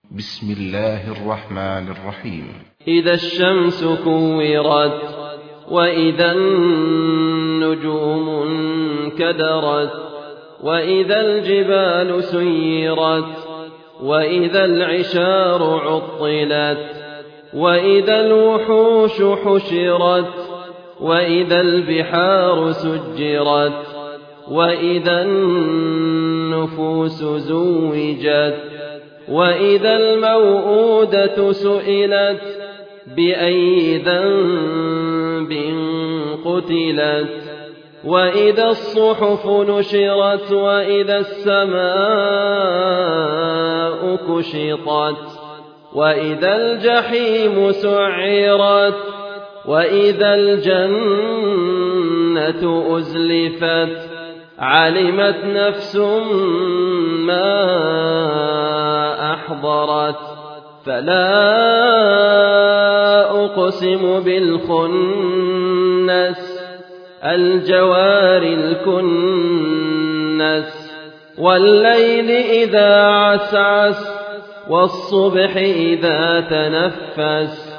بسم الله الرحمن الرحيم. إذا الشمس كورت وإذا النجوم انكدرت وإذا الجبال سيرت وإذا العشار عطلت وإذا الوحوش حشرت وإذا البحار سجرت وإذا النفوس زوجت وإذا الموءودة سئلت بأي ذنب قتلت وإذا الصحف نشرت وإذا السماء كشطت وإذا الجحيم سعرت وإذا الجنة أزلفت علمت نفس ما أحضرت فلا أقسم بالخنس الجوار الكنس والليل إذا عسعس والصبح إذا تنفس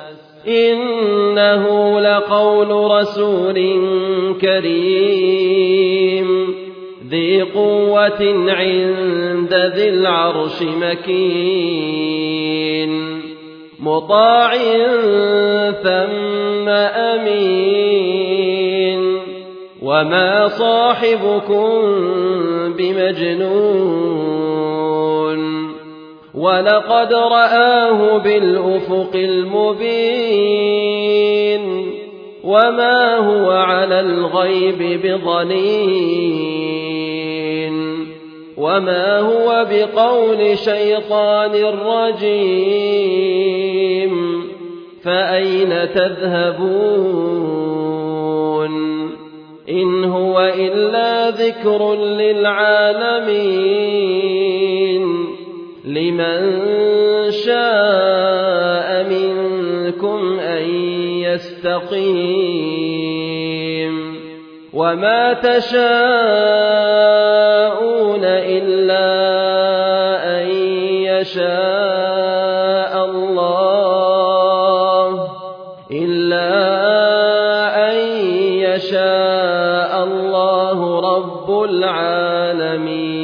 إنه لقول رسول كريم ذي قوة عند ذي العرش مكين مطاع ثم أمين وما صاحبكم بمجنون ولقد رآه بالأفق المبين وما هو على الغيب بضنين وما هو بقول شيطان رجيم فأين تذهبون إن هو إلا ذكر للعالمين لمن شاء منكم أن يستقيم وما تشاءون إلا أن يشاء الله رب العالمين.